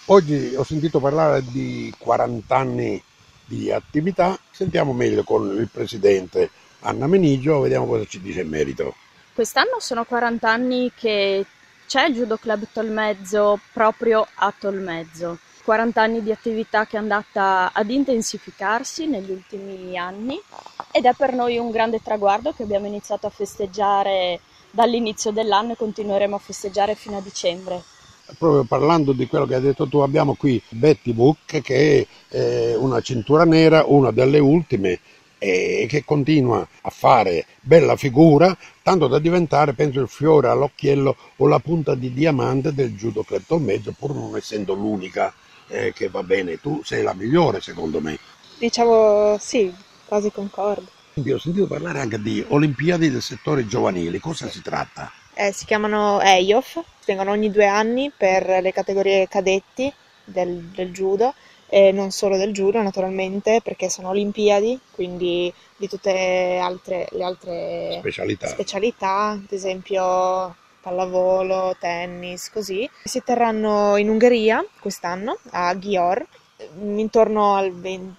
Oggi ho sentito parlare di 40 anni di attività, sentiamo meglio con il presidente Anna Menigio, vediamo cosa ci dice in merito. Quest'anno sono 40 anni che c'è il Judo Club Tolmezzo proprio a Tolmezzo. 40 anni di attività che è andata ad intensificarsi negli ultimi anni ed è per noi un grande traguardo che abbiamo iniziato a festeggiare dall'inizio dell'anno e continueremo a festeggiare fino a dicembre. Proprio parlando di quello che hai detto tu, abbiamo qui Betty Book che è una cintura nera, una delle ultime, e che continua a fare bella figura, tanto da diventare, penso, il fiore all'occhiello o la punta di diamante del judo club Tolmezzo, pur non essendo l'unica che va bene. Tu sei la migliore, secondo me. Diciamo sì, quasi concordo. Ho sentito parlare anche di Olimpiadi del settore giovanile, cosa si tratta? Si chiamano EIOF, si tengono ogni 2 anni per le categorie cadetti del judo e non solo del judo naturalmente perché sono Olimpiadi, quindi di tutte le altre Specialità. specialità, ad esempio pallavolo, tennis, così. Si terranno in Ungheria quest'anno, a Győr, intorno al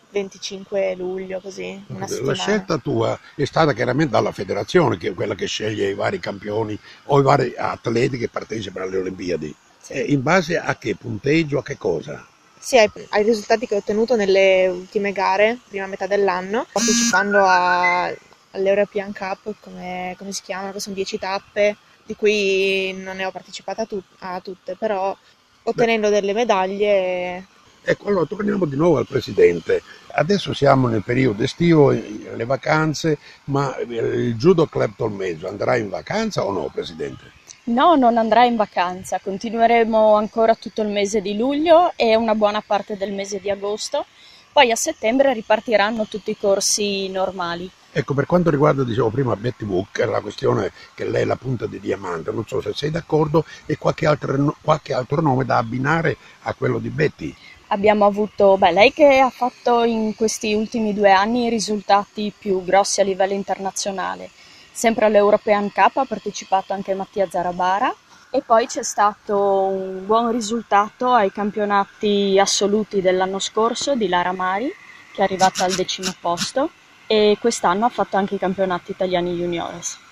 25 luglio, così, una La settimana. scelta tua è stata chiaramente dalla federazione, che è quella che sceglie i vari campioni o i vari atleti che partecipano alle Olimpiadi. Sì. E in base a che punteggio, a che cosa? Sì, ai risultati che ho ottenuto nelle ultime gare, prima metà dell'anno, partecipando all'European Cup, come si chiamano, che sono 10 tappe, di cui non ne ho partecipata a tutte, però Beh, ottenendo delle medaglie. ecco, allora torniamo di nuovo al presidente. Adesso siamo nel periodo estivo, le vacanze, ma il Judo Club Tolmezzo andrà in vacanza o no, presidente? No, non andrà in vacanza, continueremo ancora tutto il mese di luglio e una buona parte del mese di agosto, poi a settembre ripartiranno tutti i corsi normali. Ecco, per quanto riguarda, dicevo prima, Betty Book, la questione che lei è la punta di diamante, non so se sei d'accordo, e qualche altro nome da abbinare a quello di Betty. Abbiamo avuto, lei che ha fatto in questi ultimi 2 anni i risultati più grossi a livello internazionale. Sempre all'European Cup ha partecipato anche Mattia Zarabara e poi c'è stato un buon risultato ai campionati assoluti dell'anno scorso di Lara Mari, che è arrivata al 10° posto, e quest'anno ha fatto anche i campionati italiani juniores.